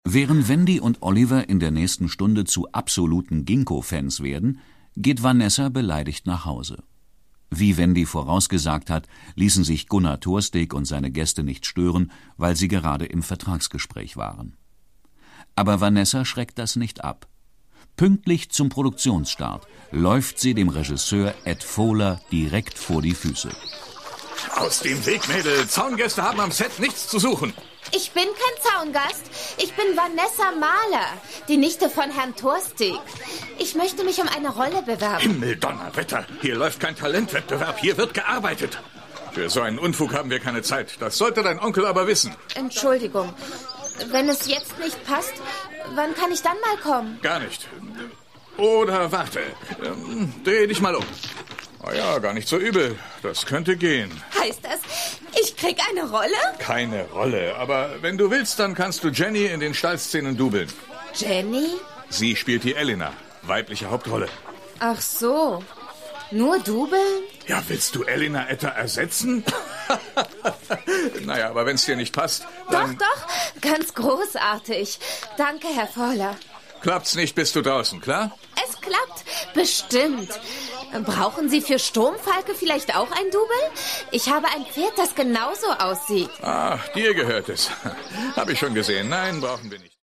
Während Wendy und Oliver in der nächsten Stunde zu absoluten Ginkgo-Fans werden, geht Vanessa beleidigt nach Hause. Wie Wendy vorausgesagt hat, ließen sich Gunnar Thorstig und seine Gäste nicht stören, weil sie gerade im Vertragsgespräch waren. Aber Vanessa schreckt das nicht ab. Pünktlich zum Produktionsstart läuft sie dem Regisseur Ed Fohler direkt vor die Füße. Aus dem Weg, Mädel. Zaungäste haben am Set nichts zu suchen. Ich bin kein Zaungast. Ich bin Vanessa Mahler, die Nichte von Herrn Thorstig. Ich möchte mich um eine Rolle bewerben. Himmeldonnerwetter. Hier läuft kein Talentwettbewerb. Hier wird gearbeitet. Für so einen Unfug haben wir keine Zeit. Das sollte dein Onkel aber wissen. Entschuldigung. Wenn es jetzt nicht passt, wann kann ich dann mal kommen? Gar nicht. Oder warte. Dreh dich mal um. Oh ja, gar nicht so übel. Das könnte gehen. Heißt das, ich krieg eine Rolle? Keine Rolle. Aber wenn du willst, dann kannst du Jenny in den Stallszenen dubeln. Jenny? Sie spielt die Elena, weibliche Hauptrolle. Ach so. Nur dubeln? Ja, willst du Elena Etter ersetzen? Naja, aber wenn es dir nicht passt, dann... Doch, ganz großartig. Danke, Herr Fohler. Klappt's nicht, bist du draußen, klar? Es klappt, bestimmt. Brauchen Sie für Sturmfalke vielleicht auch ein Double? Ich habe ein Pferd, das genauso aussieht. Ach, dir gehört es. Hab ich schon gesehen. Nein, brauchen wir nicht.